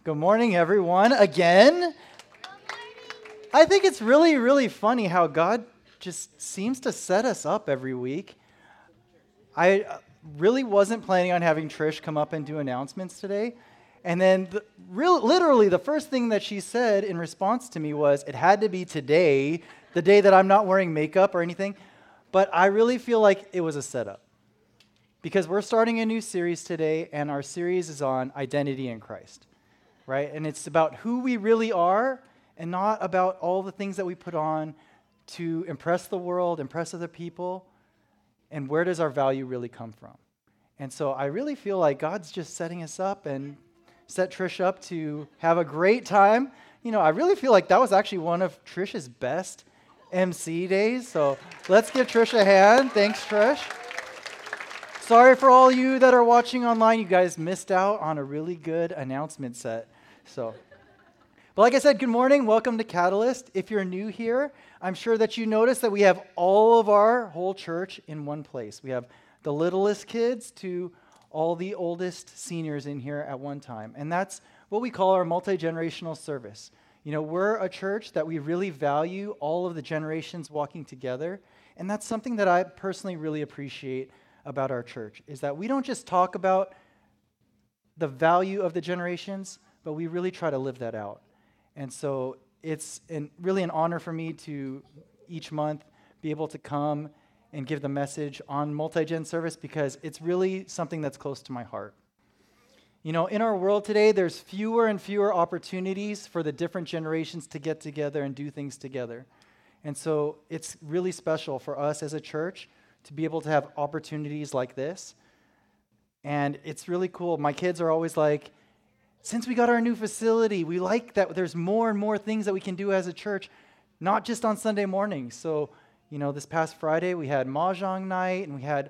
Good morning, everyone. Again, I think it's really, really funny how God just seems to set us up every week. I really wasn't planning on having Trish come up and do announcements today. And then literally the first thing that she said in response to me was, it had to be today, the day that I'm not wearing makeup or anything. But I really feel like it was a setup. Because we're starting a new series today, and our series is on identity in Christ. Right? And it's about who we really are and not about all the things that we put on to impress the world, impress other people, and where does our value really come from? And so I really feel like God's just setting us up and set Trish up to have a great time. You know, I really feel like that was actually one of Trish's best MC days. So let's give Trish a hand. Thanks, Trish. Sorry for all you that are watching online. You guys missed out on a really good announcement set. But like I said, good morning. Welcome to Catalyst. If you're new here, I'm sure that you noticed that we have all of our whole church in one place. We have the littlest kids to all the oldest seniors in here at one time. And that's what we call our multi-generational service. You know, we're a church that we really value all of the generations walking together. And that's something that I personally really appreciate about our church, is that we don't just talk about the value of the generations, but we really try to live that out. And so it's really an honor for me to each month be able to come and give the message on multi-gen service, because it's really something that's close to my heart. You know, in our world today, there's fewer and fewer opportunities for the different generations to get together and do things together. And so it's really special for us as a church to be able to have opportunities like this. And it's really cool. My kids are always like, since we got our new facility, we like that there's more and more things that we can do as a church, not just on Sunday mornings. So, you know, this past Friday, we had Mahjong night, and we had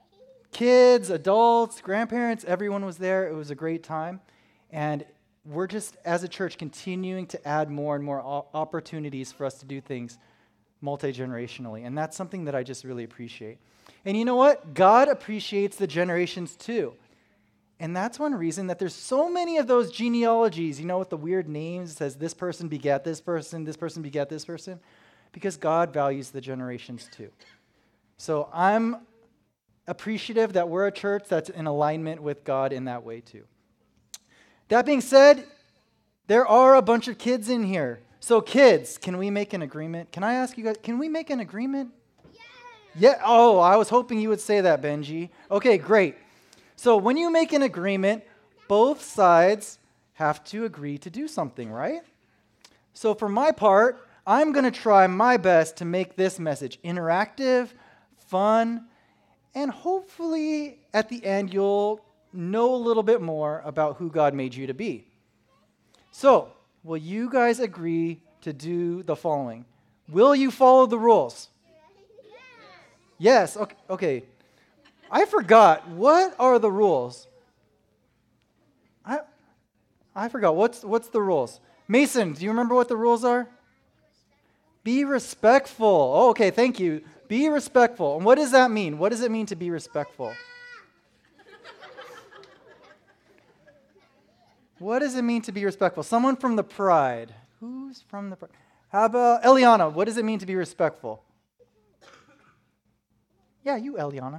kids, adults, grandparents, everyone was there. It was a great time. And we're just, as a church, continuing to add more and more opportunities for us to do things multi-generationally. And that's something that I just really appreciate. And you know what? God appreciates the generations too. And that's one reason that there's so many of those genealogies, you know, with the weird names, it says this person begat this person begat this person, because God values the generations too. So I'm appreciative that we're a church that's in alignment with God in that way too. That being said, there are a bunch of kids in here. So kids, can we make an agreement? Can I ask you guys, can we make an agreement? Yeah. Oh, I was hoping you would say that, Benji. Okay, great. So when you make an agreement, both sides have to agree to do something, right? So for my part, I'm going to try my best to make this message interactive, fun, and hopefully at the end you'll know a little bit more about who God made you to be. So, will you guys agree to do the following? Will you follow the rules? Yes. Okay. I forgot. What are the rules? I forgot. What's the rules? Mason, do you remember what the rules are? Be respectful. Oh, okay, thank you. Be respectful. And what does that mean? What does it mean to be respectful? What does it mean to be respectful? Someone from the Pride. Who's from the Pride? How about Eliana? What does it mean to be respectful? Yeah, you, Eliana.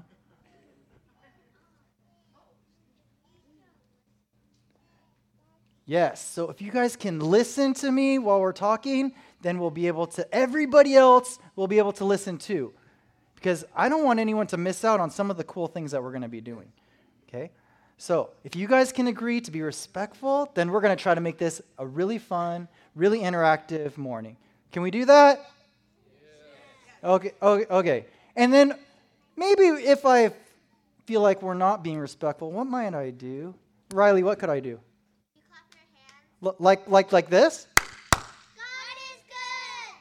Yes, so if you guys can listen to me while we're talking, then everybody else will be able to listen too. Because I don't want anyone to miss out on some of the cool things that we're going to be doing. Okay? So if you guys can agree to be respectful, then we're going to try to make this a really fun, really interactive morning. Can we do that? Yeah. Okay. And then maybe if I feel like we're not being respectful, what might I do? Riley, what could I do? Like this? God is good.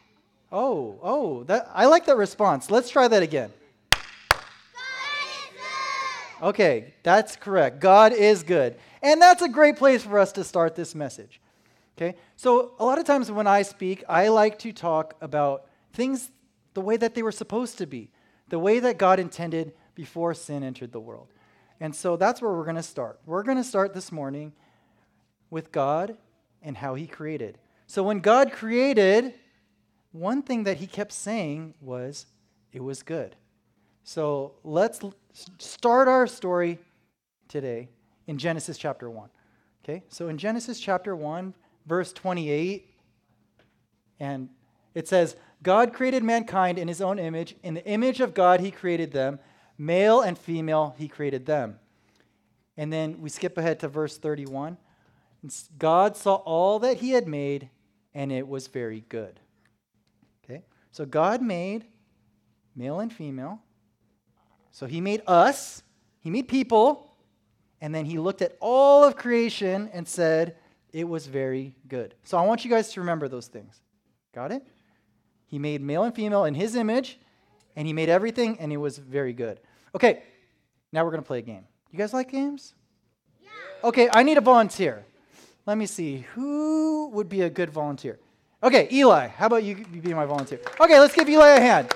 I like that response. Let's try that again. God is good. Okay, that's correct. God is good. And that's a great place for us to start this message. Okay? So a lot of times when I speak, I like to talk about things the way that they were supposed to be, the way that God intended before sin entered the world. And so that's where we're going to start. We're going to start this morning with God and how he created. So when God created, one thing that he kept saying was, it was good. So let's start our story today in Genesis chapter 1. Okay, so in Genesis chapter 1, verse 28, and it says, God created mankind in his own image. In the image of God, he created them. Male and female, he created them. And then we skip ahead to verse 31. God saw all that he had made, and it was very good. Okay, so God made male and female. So he made us, he made people, and then he looked at all of creation and said, it was very good. So I want you guys to remember those things. Got it? He made male and female in his image, and he made everything, and it was very good. Okay, now we're going to play a game. You guys like games? Yeah. Okay, I need a volunteer. Let me see. Who would be a good volunteer? Okay, Eli, how about you be my volunteer? Okay, let's give Eli a hand.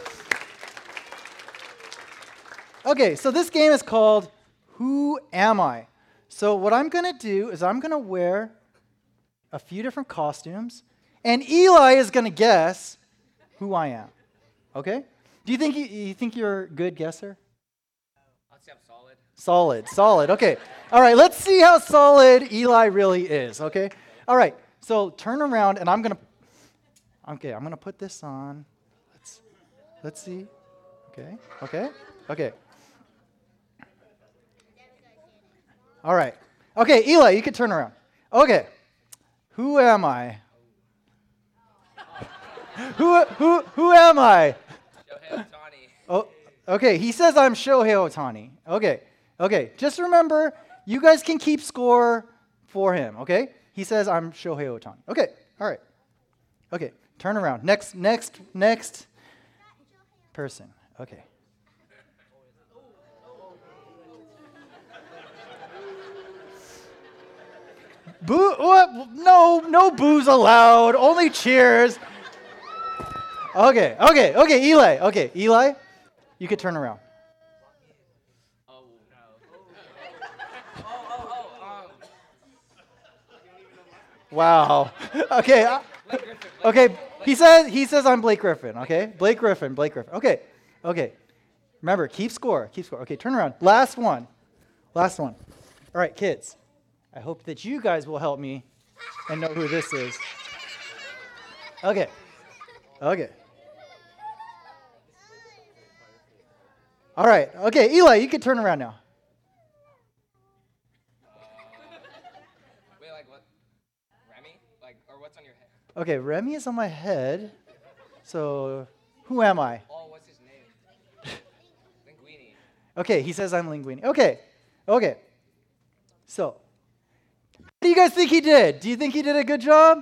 Okay, so this game is called Who Am I? So what I'm going to do is I'm going to wear a few different costumes, and Eli is going to guess who I am. Okay? Do you think you're a good guesser? I'd say I'm solid. Solid. Okay. All right, let's see how solid Eli really is, okay? All right. So turn around and I'm going to put this on. Let's see. Okay. All right. Okay, Eli, you can turn around. Okay. Who am I? Who am I? Shohei Ohtani. Oh, okay. He says I'm Shohei Ohtani. Okay. Just remember, you guys can keep score for him, okay? He says I'm Shohei Ohtani. Okay. All right. Okay. Turn around. Next person. Okay. Boo! What? No boos allowed. Only cheers. Okay, Eli. Okay, Eli, you could turn around. Oh, no. Wow. Okay. Blake Griffin. Okay. He says I'm Blake Griffin. Okay. Blake Griffin. Okay. Remember, keep score. Okay, turn around. Last one. All right, kids. I hope that you guys will help me and know who this is. Okay. All right. Okay, Eli, you can turn around now. Wait, like what? Remy? Or what's on your head? Okay, Remy is on my head. So, who am I? Oh, what's his name? Linguini. Okay, he says I'm Linguini. Okay. So, what do you guys think he did? Do you think he did a good job?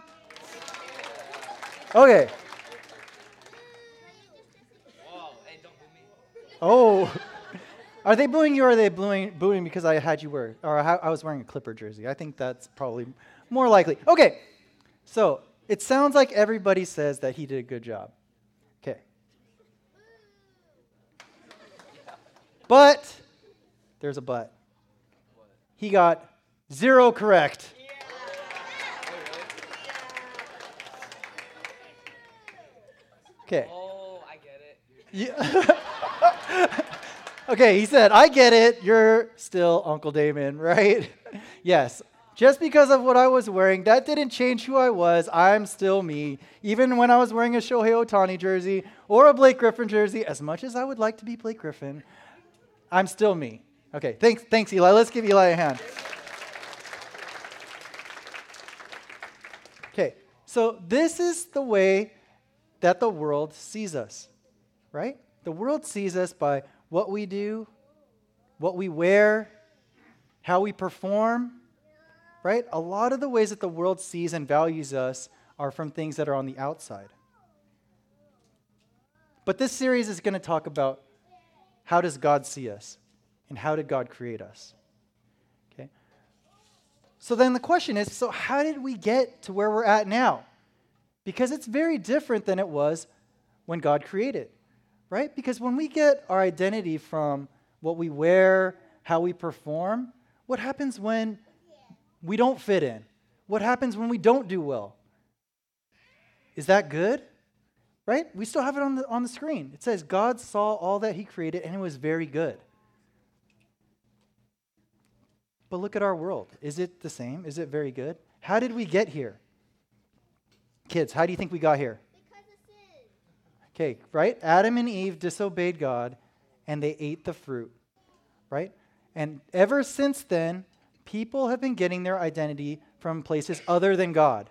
Okay. Whoa, hey, don't boo me. Oh. Are they booing you or are they booing because I had you wear, or I was wearing a Clipper jersey? I think that's probably more likely. Okay. So, it sounds like everybody says that he did a good job. Okay. But, there's a but. He got 0 correct. Okay. Oh, I get it. Yeah. Okay, he said, I get it. You're still Uncle Damon, right? Yes. Just because of what I was wearing, that didn't change who I was. I'm still me. Even when I was wearing a Shohei Ohtani jersey or a Blake Griffin jersey, as much as I would like to be Blake Griffin, I'm still me. Okay, thanks, Eli. Let's give Eli a hand. Okay, so this is the way that the world sees us, right? The world sees us by what we do, what we wear, how we perform, right? A lot of the ways that the world sees and values us are from things that are on the outside. But this series is going to talk about how does God see us and how did God create us? Okay? So then the question is, so how did we get to where we're at now? Because it's very different than it was when God created, right? Because when we get our identity from what we wear, how we perform, what happens when we don't fit in? what happens when we don't do well? Is that good? Right? We still have it on the screen. It says, God saw all that he created and it was very good. But look at our world. Is it the same? Is it very good? How did we get here? Kids, how do you think we got here? Because of sin. Okay, right? Adam and Eve disobeyed God and they ate the fruit, right? And ever since then, people have been getting their identity from places other than God.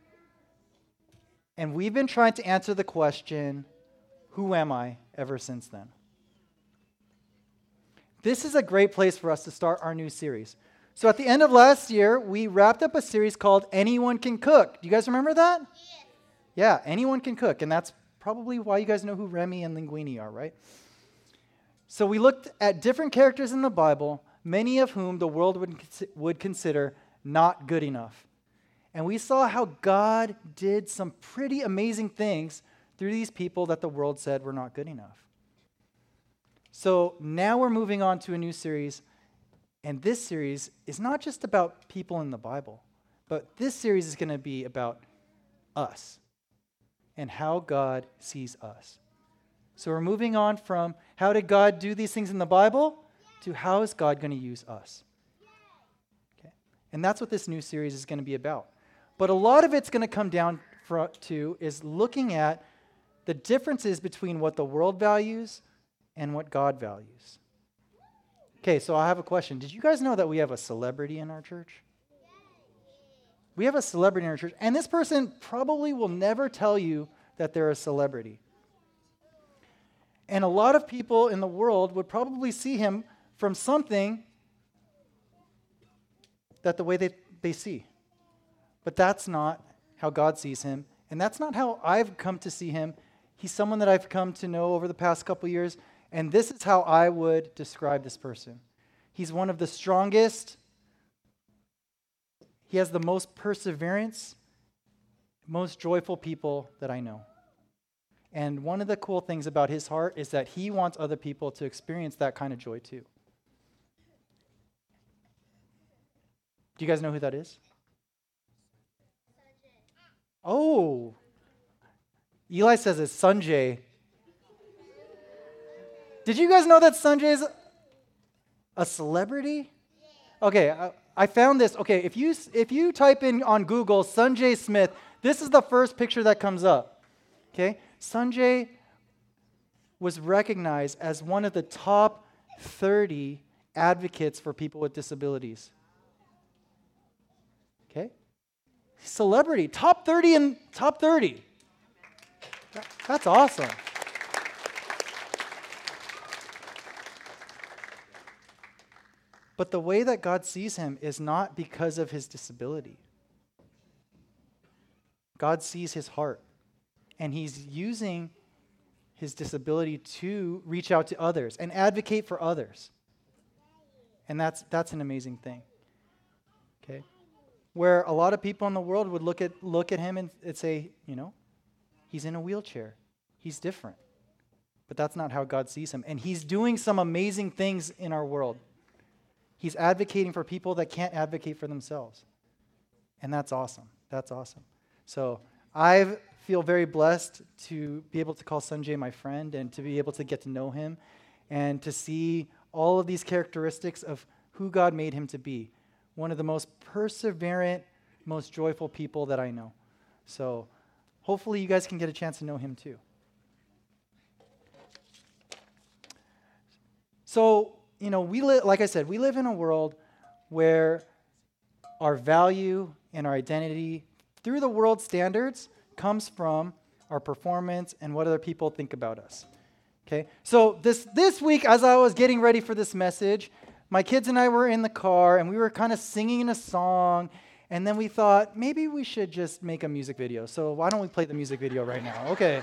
And we've been trying to answer the question, who am I, ever since then? This is a great place for us to start our new series. So at the end of last year, we wrapped up a series called Anyone Can Cook. Do you guys remember that? Yeah, anyone can cook. And that's probably why you guys know who Remy and Linguini are, right? So we looked at different characters in the Bible, many of whom the world would consider not good enough. And we saw how God did some pretty amazing things through these people that the world said were not good enough. So now we're moving on to a new series, and this series is not just about people in the Bible, but this series is going to be about us and how God sees us. So we're moving on from how did God do these things in the Bible to how is God going to use us. Okay? And that's what this new series is going to be about. But a lot of it's going to come down to is looking at the differences between what the world values and what God values. Okay, so I have a question. Did you guys know that we have a celebrity in our church? We have a celebrity in our church, and this person probably will never tell you that they're a celebrity. And a lot of people in the world would probably see him from something that the way they see. But that's not how God sees him, and that's not how I've come to see him. He's someone that I've come to know over the past couple years, and this is how I would describe this person. He's one of the strongest. He has the most perseverance, most joyful people that I know. And one of the cool things about his heart is that he wants other people to experience that kind of joy too. Do you guys know who that is? Oh, Eli says it's Sanjay. Did you guys know that Sanjay is a celebrity? Okay, I found this. Okay, if you type in on Google Sanjay Smith, this is the first picture that comes up. Okay, Sanjay was recognized as one of the top 30 advocates for people with disabilities. Okay, celebrity, top 30 and top 30. That's awesome. But the way that God sees him is not because of his disability. God sees his heart, and he's using his disability to reach out to others and advocate for others. And that's an amazing thing. Okay? Where a lot of people in the world would look at him and say, you know, he's in a wheelchair. He's different. But that's not how God sees him. And he's doing some amazing things in our world. He's advocating for people that can't advocate for themselves. And that's awesome. That's awesome. So I feel very blessed to be able to call Sanjay my friend and to be able to get to know him and to see all of these characteristics of who God made him to be. One of the most perseverant, most joyful people that I know. So hopefully you guys can get a chance to know him too. So, you know, like I said, we live in a world where our value and our identity through the world standards comes from our performance and what other people think about us. Okay? So this week, as I was getting ready for this message, my kids and I were in the car and we were kind of singing a song, and then we thought maybe we should just make a music video. So why don't we play the music video right now? Okay.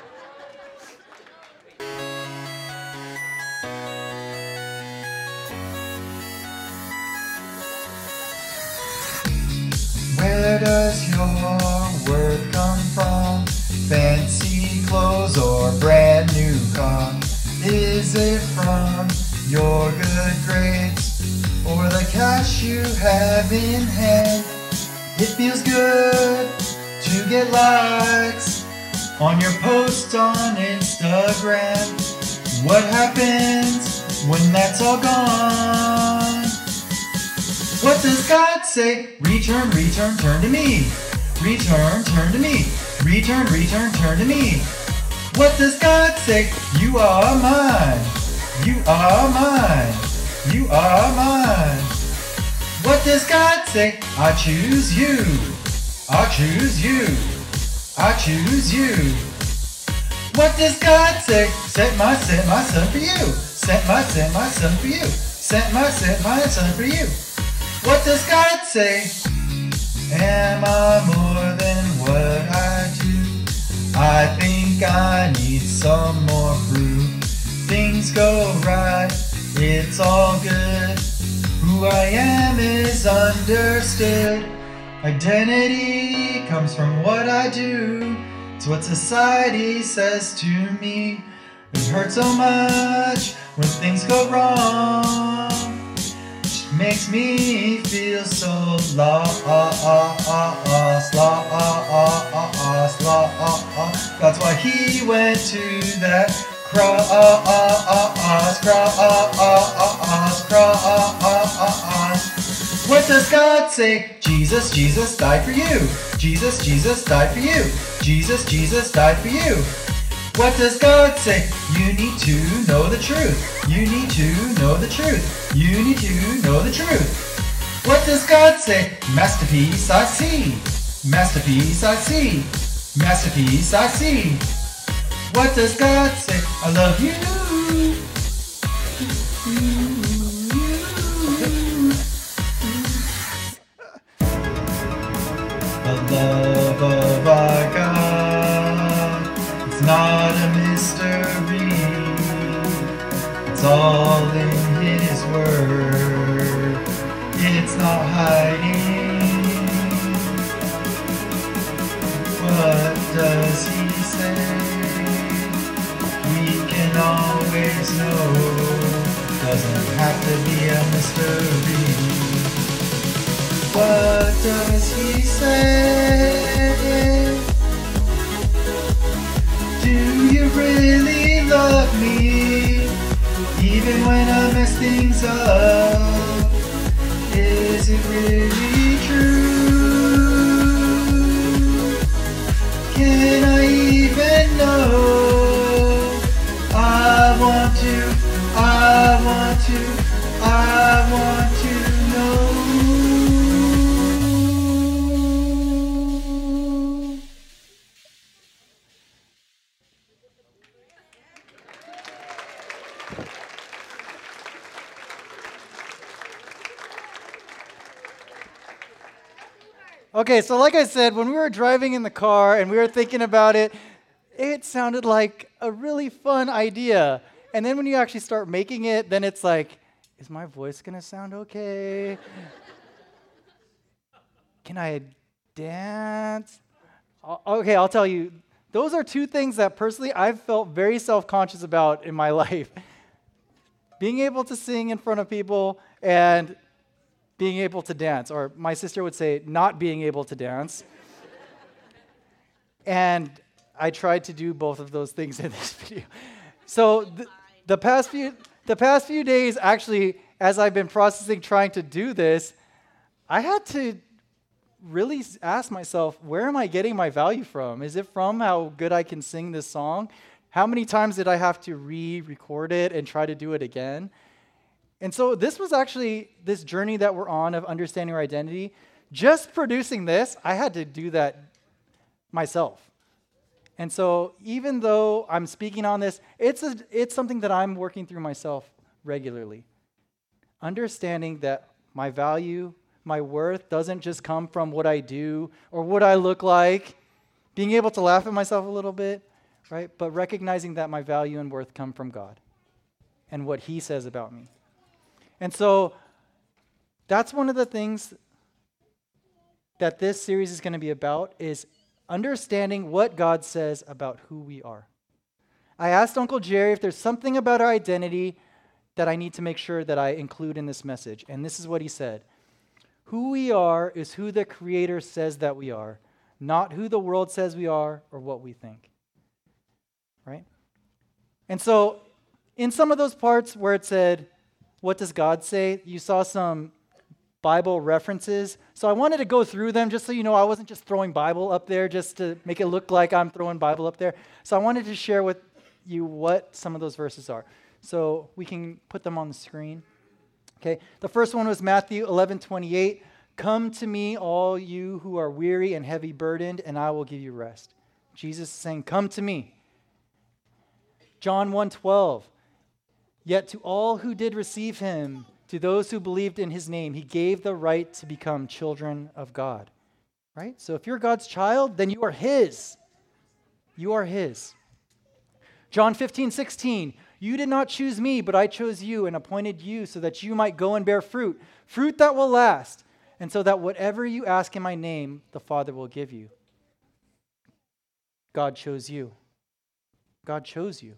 Where does your worth come from? Fancy clothes or brand new car? Is it from your good grades or the cash you have in hand? It feels good to get likes on your post on Instagram. What happens when that's all gone? What does God say? Return, return, turn to me. Return, turn to me. Return, return, turn to me. What does God say? You are mine. You are mine. You are mine. What does God say? I choose you. I choose you. I choose you. What does God say? Set my son for you. Set my son for you. Set my son for you. What does God say? Am I more than what I do? I think I need some more proof. Things go right, it's all good. Who I am is understood. Identity comes from what I do. It's what society says to me. It hurts so much when things go wrong. It makes me feel so lost. That's why he went to that cross. What does God say? Jesus, Jesus died for you. Jesus, Jesus died for you. Jesus, Jesus died for you. What does God say? You need to know the truth. You need to know the truth. You need to know the truth. What does God say? Masterpiece I see. Masterpiece I see. Masterpiece I see. What does God say? I love you. The love of our God, it's not a mystery. It's all in His Word. It's not hiding. What does He say? We can always know. Doesn't have to be a mystery. What does He say? Do you really love me? Even when I mess things up, is it really true? Can I even know? I want to know. Okay, so like I said, when we were driving in the car and we were thinking about it, it sounded like a really fun idea. And then when you actually start making it, then it's like, is my voice going to sound okay? Can I dance? Okay, I'll tell you, those are two things that personally I've felt very self-conscious about in my life. Being able to sing in front of people and being able to dance, or my sister would say not being able to dance. And I tried to do both of those things in this video. So the past few days, actually, as I've been processing trying to do this, I had to really ask myself, where am I getting my value from? Is it from how good I can sing this song? How many times did I have to re-record it and try to do it again? And so this was actually this journey that we're on of understanding our identity. Just producing this, I had to do that myself. And so even though I'm speaking on this, it's something that I'm working through myself regularly. Understanding that my value, my worth doesn't just come from what I do or what I look like. Being able to laugh at myself a little bit, right? But recognizing that my value and worth come from God and what He says about me. And so that's one of the things that this series is going to be about, is understanding what God says about who we are. I asked Uncle Jerry if there's something about our identity that I need to make sure that I include in this message. And this is what he said. Who we are is who the Creator says that we are, not who the world says we are or what we think. Right? And so, in some of those parts where it said, what does God say? You saw some Bible references. So I wanted to go through them just so you know I wasn't just throwing Bible up there just to make it look like I'm throwing Bible up there. So I wanted to share with you what some of those verses are. So we can put them on the screen. Okay. The first one was Matthew 11:28. Come to me, all you who are weary and heavy burdened, and I will give you rest. Jesus is saying, come to me. John 1:12. Yet to all who did receive him, to those who believed in his name, he gave the right to become children of God. Right? So if you're God's child, then you are his. You are his. John 15:16. You did not choose me, but I chose you and appointed you so that you might go and bear fruit, fruit that will last, and so that whatever you ask in my name, the Father will give you. God chose you. God chose you.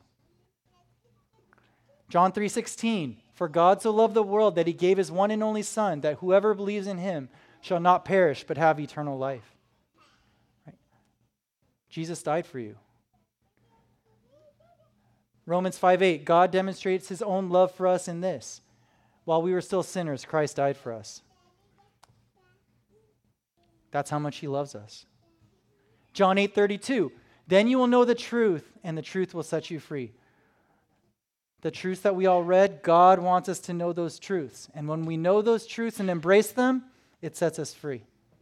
John 3:16, for God so loved the world that he gave his one and only Son, that whoever believes in him shall not perish but have eternal life. Right? Jesus died for you. Romans 5:8, God demonstrates his own love for us in this. While we were still sinners, Christ died for us. That's how much he loves us. John 8:32, then you will know the truth, and the truth will set you free. The truths that we all read, God wants us to know those truths. And when we know those truths and embrace them, it sets us free.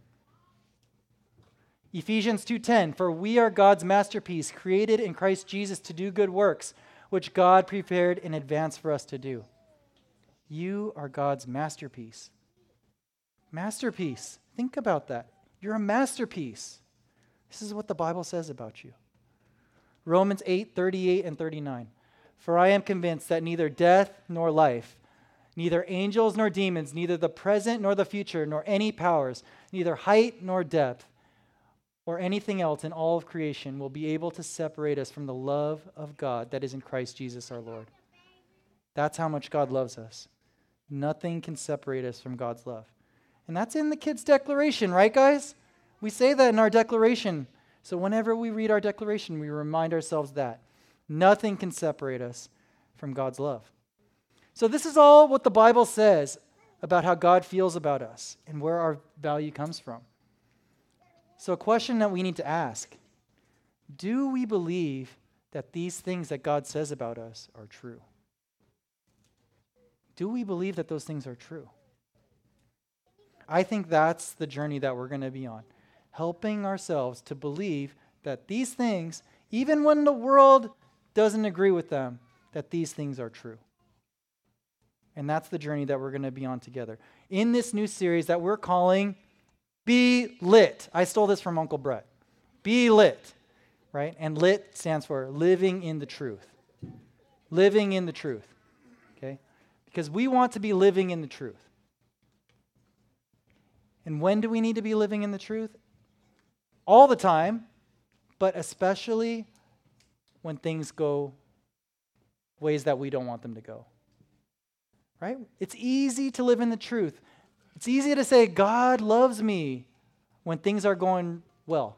Ephesians 2:10, for we are God's masterpiece, created in Christ Jesus to do good works, which God prepared in advance for us to do. You are God's masterpiece. Masterpiece. Think about that. You're a masterpiece. This is what the Bible says about you. Romans 8:38 and 39. For I am convinced that neither death nor life, neither angels nor demons, neither the present nor the future, nor any powers, neither height nor depth, or anything else in all of creation will be able to separate us from the love of God that is in Christ Jesus our Lord. That's how much God loves us. Nothing can separate us from God's love. And that's in the kids' declaration, right, guys? We say that in our declaration. So whenever we read our declaration, we remind ourselves that. Nothing can separate us from God's love. So this is all what the Bible says about how God feels about us and where our value comes from. So a question that we need to ask, do we believe that these things that God says about us are true? Do we believe that those things are true? I think that's the journey that we're going to be on, helping ourselves to believe that these things, even when the world doesn't agree with them, that these things are true. And that's the journey that we're going to be on together. In this new series that we're calling Be Lit. I stole this from Uncle Brett. Be Lit, right? And lit stands for living in the truth. Living in the truth, okay? Because we want to be living in the truth. And when do we need to be living in the truth? All the time, but especially when things go ways that we don't want them to go. Right? It's easy to live in the truth. It's easy to say, God loves me when things are going well.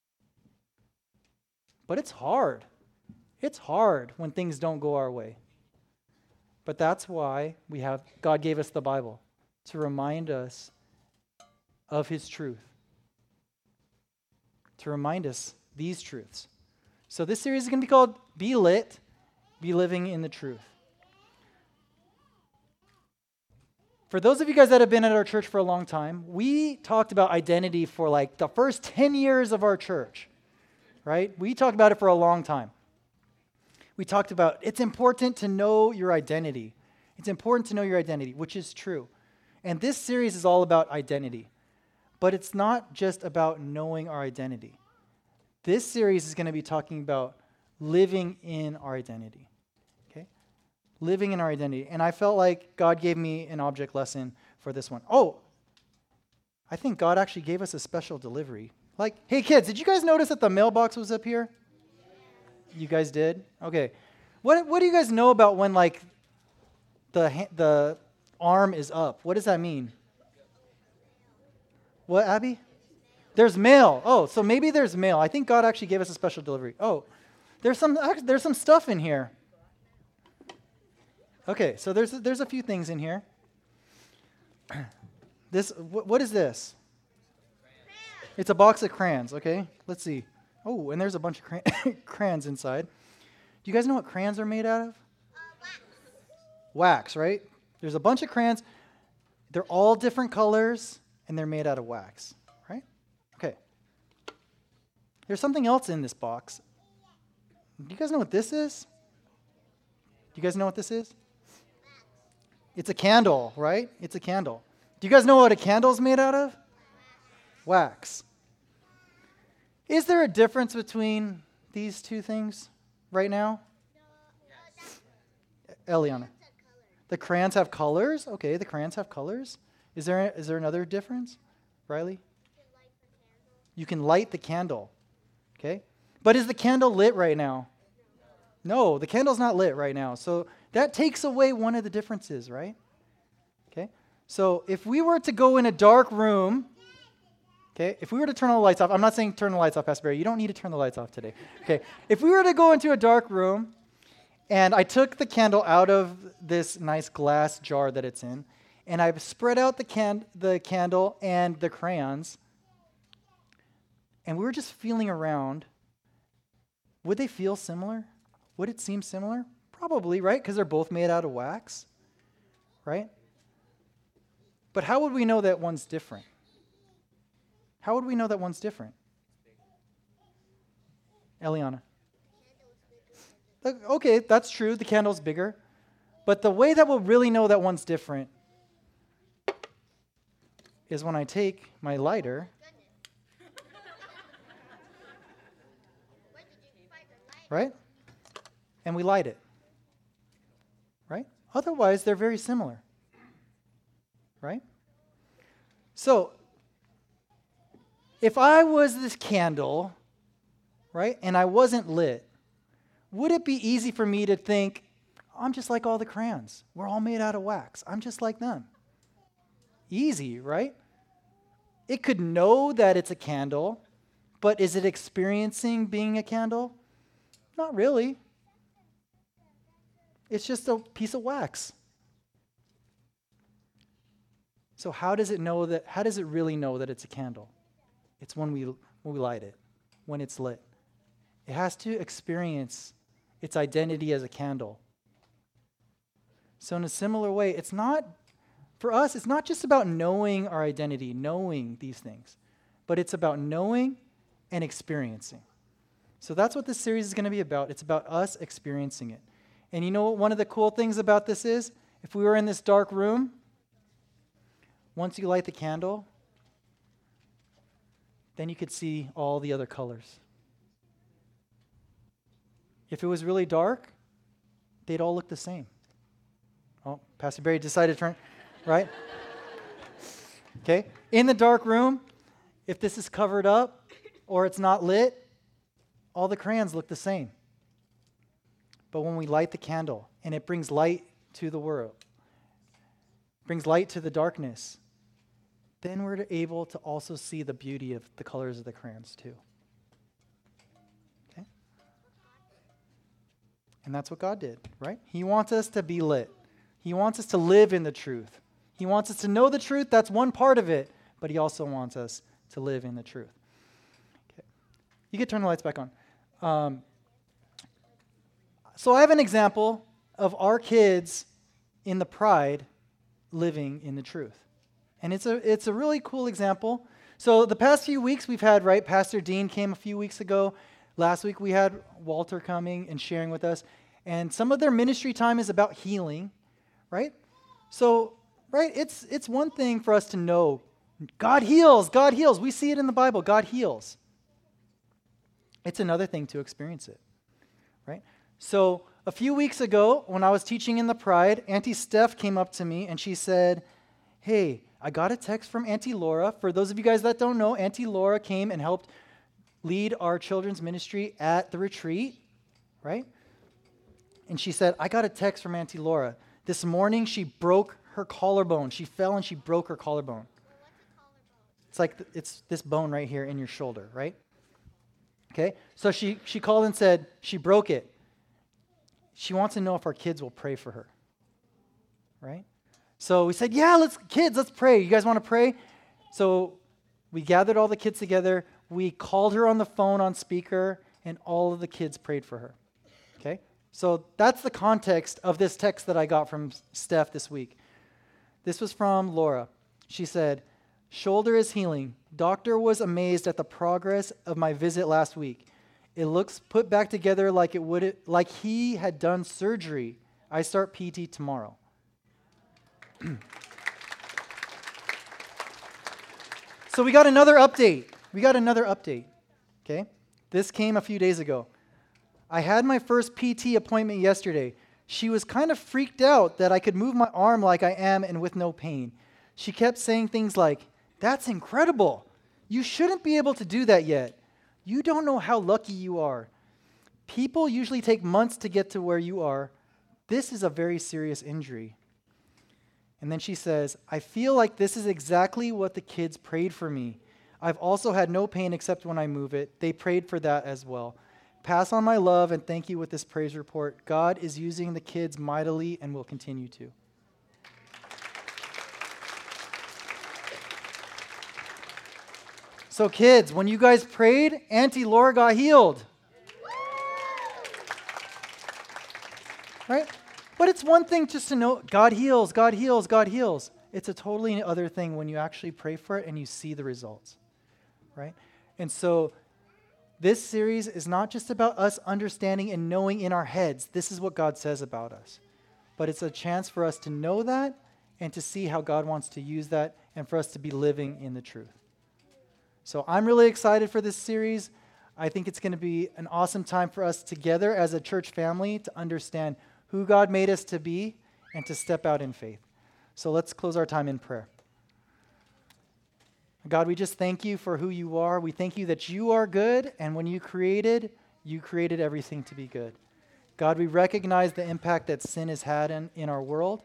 But it's hard. It's hard when things don't go our way. But that's why God gave us the Bible, to remind us of his truth. To remind us these truths. So this series is going to be called Be Lit, Be Living in the Truth. For those of you guys that have been at our church for a long time, we talked about identity for like the first 10 years of our church, right? We talked about it for a long time. We talked about it's important to know your identity. It's important to know your identity, which is true. And this series is all about identity. But it's not just about knowing our identity. This series is going to be talking about living in our identity. Okay? Living in our identity. And I felt like God gave me an object lesson for this one. Oh, I think God actually gave us a special delivery. Like, hey kids, did you guys notice that the mailbox was up here? You guys did? Okay. What do you guys know about when like the arm is up? What does that mean? What, Abby? There's mail. Oh, so maybe there's mail. I think God actually gave us a special delivery. Oh, there's some stuff in here. Okay, so there's a few things in here. What is this? It's a box of crayons, okay? Let's see. Oh, and there's a bunch of crayons inside. Do you guys know what crayons are made out of? Wax. Wax, right? There's a bunch of crayons. They're all different colors, and they're made out of wax, right? Okay. There's something else in this box. Do you guys know what this is? Do you guys know what this is? It's a candle, right? It's a candle. Do you guys know what a candle is made out of? Wax. Is there a difference between these two things right now? Eliana. The crayons have colors? Okay, the crayons have colors. Is there another difference? Riley? You can light the candle. Okay? But is the candle lit right now? No, the candle's not lit right now. So that takes away one of the differences, right? Okay? So if we were to go in a dark room, okay, if we were to turn all the lights off, I'm not saying turn the lights off, Pastor Barry. You don't need to turn the lights off today. Okay? If we were to go into a dark room and I took the candle out of this nice glass jar that it's in, and I've spread out the candle and the crayons, and we were just feeling around, would they feel similar? Would it seem similar? Probably, right? Because they're both made out of wax, right? But how would we know that one's different? How would we know that one's different? Eliana. Okay, that's true. The candle's bigger. But the way that we'll really know that one's different is when I take my lighter, right? And we light it, right? Otherwise, they're very similar, right? So, if I was this candle, right, and I wasn't lit, would it be easy for me to think, I'm just like all the crayons. We're all made out of wax. I'm just like them. Easy, right? It could know that it's a candle, but is it experiencing being a candle? Not really. It's just a piece of wax. So how does it really know that it's a candle? It's when we light it, when it's lit. It has to experience its identity as a candle. So in a similar way, for us, it's not just about knowing our identity, knowing these things, but it's about knowing and experiencing. So that's what this series is going to be about. It's about us experiencing it. And you know what one of the cool things about this is? If we were in this dark room, once you light the candle, then you could see all the other colors. If it was really dark, they'd all look the same. Oh, Pastor Barry decided to turn, right? Okay. In the dark room, if this is covered up or it's not lit, all the crayons look the same. But when we light the candle and it brings light to the world, brings light to the darkness, then we're able to also see the beauty of the colors of the crayons too. Okay? And that's what God did, right? He wants us to be lit. He wants us to live in the truth. He wants us to know the truth. That's one part of it. But he also wants us to live in the truth. Okay. You can turn the lights back on. So I have an example of our kids in the Pride living in the truth. And it's a really cool example. So the past few weeks we've had, right, Pastor Dean came a few weeks ago. Last week we had Walter coming and sharing with us. And some of their ministry time is about healing, right? So, right, it's one thing for us to know God heals, God heals. We see it in the Bible, God heals. It's another thing to experience it, right? So a few weeks ago when I was teaching in the Pride, Auntie Steph came up to me and she said, hey, I got a text from Auntie Laura. For those of you guys that don't know, Auntie Laura came and helped lead our children's ministry at the retreat, right? And she said, I got a text from Auntie Laura. This morning she broke her collarbone. She fell and she broke her collarbone. It's like it's this bone right here in your shoulder, right? Okay, so she called and said she broke it. She wants to know if our kids will pray for her, right? So we said, yeah, let's pray. You guys want to pray? So we gathered all the kids together. We called her on the phone on speaker, and all of the kids prayed for her, okay? So that's the context of this text that I got from Steph this week. This was from Laura. She said, shoulder is healing. Doctor was amazed at the progress of my visit last week. It looks put back together like he had done surgery. I start PT tomorrow. So we got another update. Okay? This came a few days ago. I had my first PT appointment yesterday. She was kind of freaked out that I could move my arm like I am and with no pain. She kept saying things like, "That's incredible. You shouldn't be able to do that yet. You don't know how lucky you are. People usually take months to get to where you are. This is a very serious injury." And then she says, "I feel like this is exactly what the kids prayed for me. I've also had no pain except when I move it. They prayed for that as well. Pass on my love and thank you with this praise report. God is using the kids mightily and will continue to." So kids, when you guys prayed, Auntie Laura got healed. Right? But it's one thing just to know God heals, God heals, God heals. It's a totally other thing when you actually pray for it and you see the results. Right? And so this series is not just about us understanding and knowing in our heads, this is what God says about us. But it's a chance for us to know that and to see how God wants to use that and for us to be living in the truth. So I'm really excited for this series. I think it's going to be an awesome time for us together as a church family to understand who God made us to be and to step out in faith. So let's close our time in prayer. God, we just thank you for who you are. We thank you that you are good, and when you created everything to be good. God, we recognize the impact that sin has had in our world.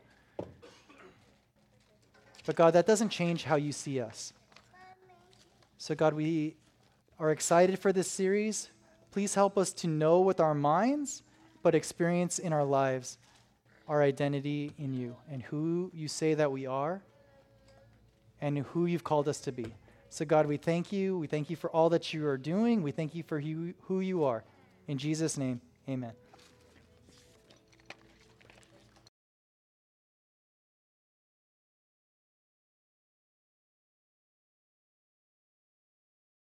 But God, that doesn't change how you see us. So God, we are excited for this series. Please help us to know with our minds, but experience in our lives our identity in you and who you say that we are and who you've called us to be. So God, we thank you. We thank you for all that you are doing. We thank you for who you are. In Jesus' name, amen.